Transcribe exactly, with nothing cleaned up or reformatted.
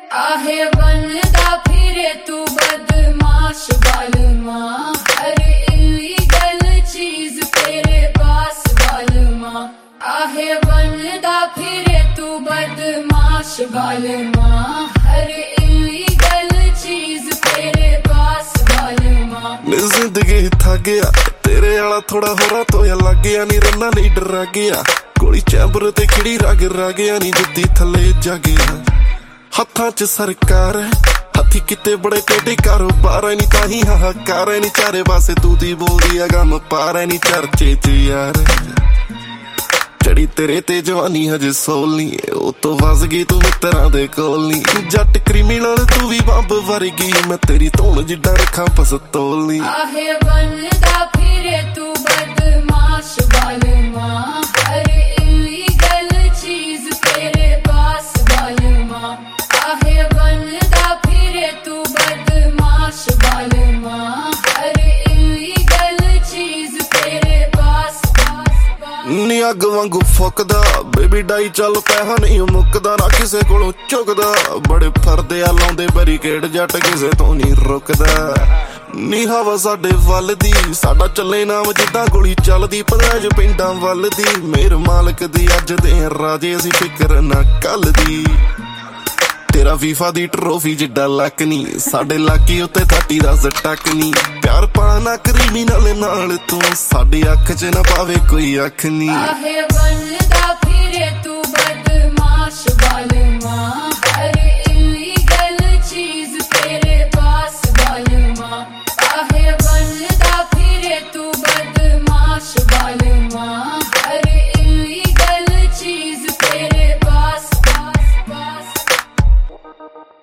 आहे बनदा फिरे तू बदमाश बालमा, हर इलीगल चीज तेरे पास बालमा। आहे बनदा फिरे तू बदमाश बालमा, हर इलीगल चीज तेरे पास बालमा। जिंदगी थक गया तेरे आला थोड़ा होरा तो या लग गया नी रन्ना नहीं डरा गया, गोली चैंबर ते खिड़ी रग रह गया नी जुत्ती थले जा गया। हत्थां च सरकार है हथी किते बड़े टेढ़े कारोबार है नी ताही हाहाकार है नी चारे पासे तू दी बोलदी आ गम पार है नी चर्चे च यार। चढ़ी तेरे ते जवानी हजे सोलनी ओ तो वस गई तू मित्तरां दे कोल नी, जट क्रिमिनल तू भी बंब वर्गी मैं तेरी धौन जिड्डा रखा पस्तौल नी। आहे बनदा फिरे तू बदमाश बालमा, हर इलीगल चीज तेरे पास बालमा। आहे बनदा फिरे तू बदमाश बालमा, हर इलीगल चीज तेरे पास नी। अग वांगू फुकदा बेबी डाई चल पैसा नहीं मुकदा ना किसे कोलों झुकदा, बड़े फरदे आ लाउंदे बैरीकेड जट किसे तो नहीं रुकदा। नी हवा साडे वल दी साडा चले नाम जिद्दां गोली चलदी पंजाज पिंडां वल दी, मेर मालक दी अज दे राजे असीं फिकर ना कल दी। तेरा फीफा दी ट्रोफी जिड्डा लक नी साडे लाकी उत्ते थर्टी दा स्टक नी, प्यार पाना क्रिमिनल नाल तू साडी अख च ना पावे कोई अख नी। आहे बनदा फिरे तू बदमाश बालमा, हर इलीगल चीज तेरे पास बालमा। आहे बनदा फिरे तू बदमाश बालमा, हर इलीगल चीज तेरे पास पास पास।